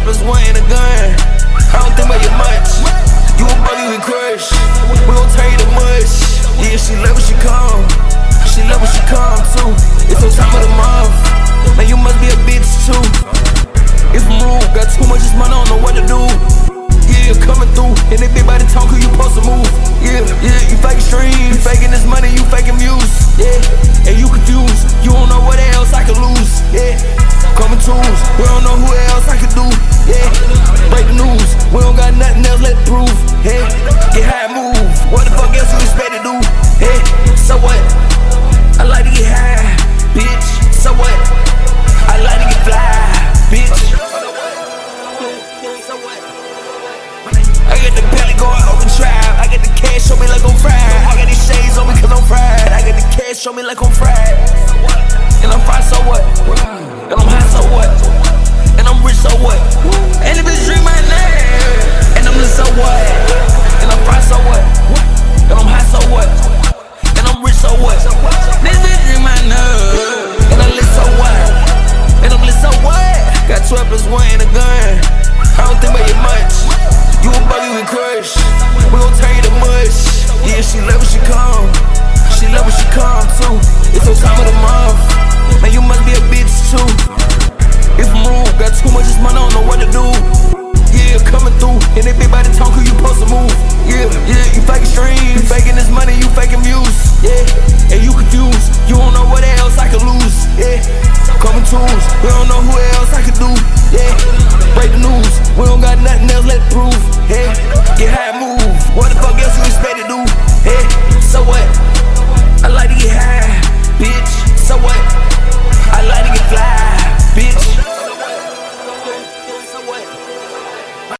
weapons, one and a gun. I don't think about you much. You a bug, you can crush. We gon' tell you the much. Yeah, she love when she come. She love when she come too. It's the time of the month. Man, you must be a bitch too. If I'm rude, got too much money, I don't know what to do. Yeah, coming through, and they big body talk, who you supposed to move. Yeah, you faking streams, you faking this money, you faking views. Yeah, and you confused, you don't know what else I could lose. Yeah, coming tools, we don't know who else I could do. Yeah, break the news, we don't got nothing else left to prove. Hey, get high, move, what the fuck else you expect to do? Hey, so what? I like to get high, bitch, so what? I like to get fly, bitch. I get the belly going overdrive. I get the cash, show me like I'm fried. I got these shades on me cause I'm fried. I got the cash, show me like I'm fried. And I'm fried, so what? And I'm high, so what? And I'm rich, so what? And the bitch drink my name. And I'm lit, so what? And I'm fried, so what? And I'm high, so what? And I'm rich, so what? This bitch drink my name. And I'm lit, so what? And I'm lit, so what? Got 12 plus 1 and a gun. I don't think about you much. You a bug, you can crush. We gon' tell you the much. Yeah, she love when she come. She love when she come too. It's the time of the month. Man, you must be a bitch too. If I'm rude, got too much money, I don't know what to do. Yeah, coming through, and they big body talk, who you supposed to move. Yeah, you faking streams, you faking this money, you faking views. Yeah, and you confused, you don't know what else I could lose. Yeah, coming tools, we don't know who else I could do. Yeah, break the news, we don't got nothing else left to prove. Yeah, get high.